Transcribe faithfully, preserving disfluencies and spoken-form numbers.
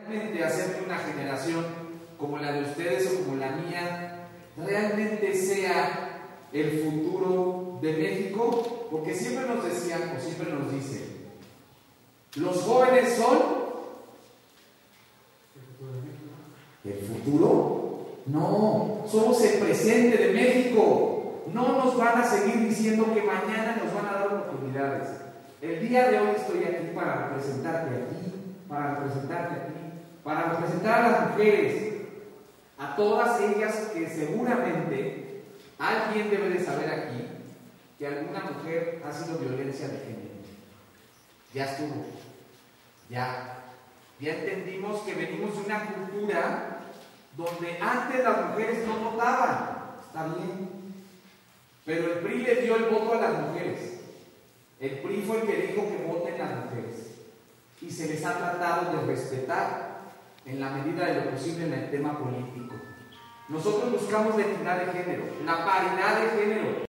realmente hacer que una generación como la de ustedes o como la mía realmente sea el futuro de México, porque siempre nos decían o siempre nos dicen, los jóvenes son el futuro. No, somos el presente de México. No nos van a seguir diciendo que mañana nos van a dar oportunidades. El día de hoy estoy aquí para representarte a ti, para representarte a ti, para representar a las mujeres, a todas ellas que seguramente alguien debe de saber aquí que alguna mujer ha sido violencia de género. Ya estuvo, ya, ya entendimos que venimos de una cultura donde antes las mujeres no votaban, está bien, pero el P R I le dio el voto a las mujeres. El P R I fue el que dijo que voten las mujeres y se les ha tratado de respetar en la medida de lo posible en el tema político. Nosotros buscamos la equidad de género, la paridad de género.